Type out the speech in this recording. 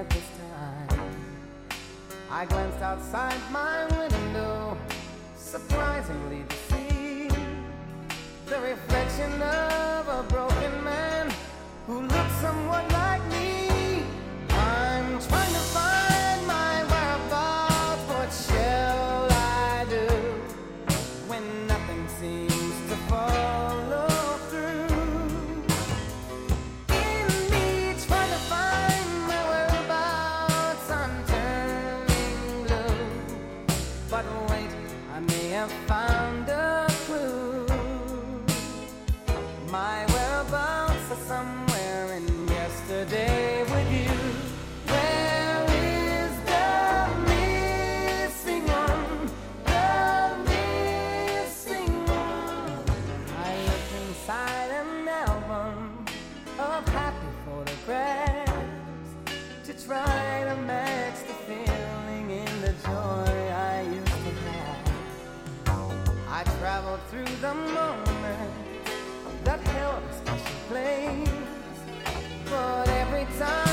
at this time. I glanced outside my window, surprisingly to see the reflection of a broken man who looks somewhat like me. I'm trying to find my whereabouts. What shall I do when nothing seems to follow through? In me trying to find my whereabouts, I'm turning blue. But wait, I may have found a clue. My whereabouts are somewhere in yesterday with you. Where is the missing one? The missing one. I look inside an album of happy photographs to try to match the feeling in the joy I used to have. I traveled through the moment that held a special place, but every time